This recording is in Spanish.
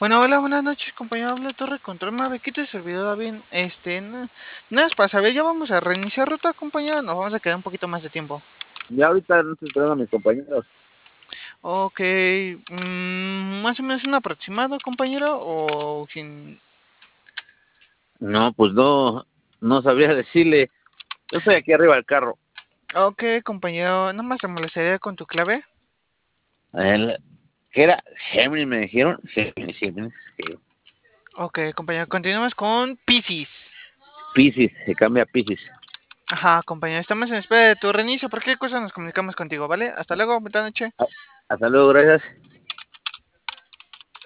Bueno, hola, buenas noches, compañero. Habla Torre Control. Me había quitado el servidor, David. Nada más para saber, ya vamos a reiniciar ruta, compañero. Nos vamos a quedar un poquito más de tiempo. Ya ahorita no estoy esperando a mis compañeros. Ok, más o menos un aproximado, compañero, o sin... No, pues no sabría decirle. Yo estoy aquí arriba del carro. Ok, compañero, nada más te molestaría con tu clave. ¿Qué era? Géminis me dijeron. Géminis. Ok, compañero, continuamos con Pisces. Piscis, se cambia a Piscis. Ajá, compañero, estamos en espera de tu reinicio. ¿Por qué cosa nos comunicamos contigo, vale? Hasta luego, buena noche. Hasta luego, gracias.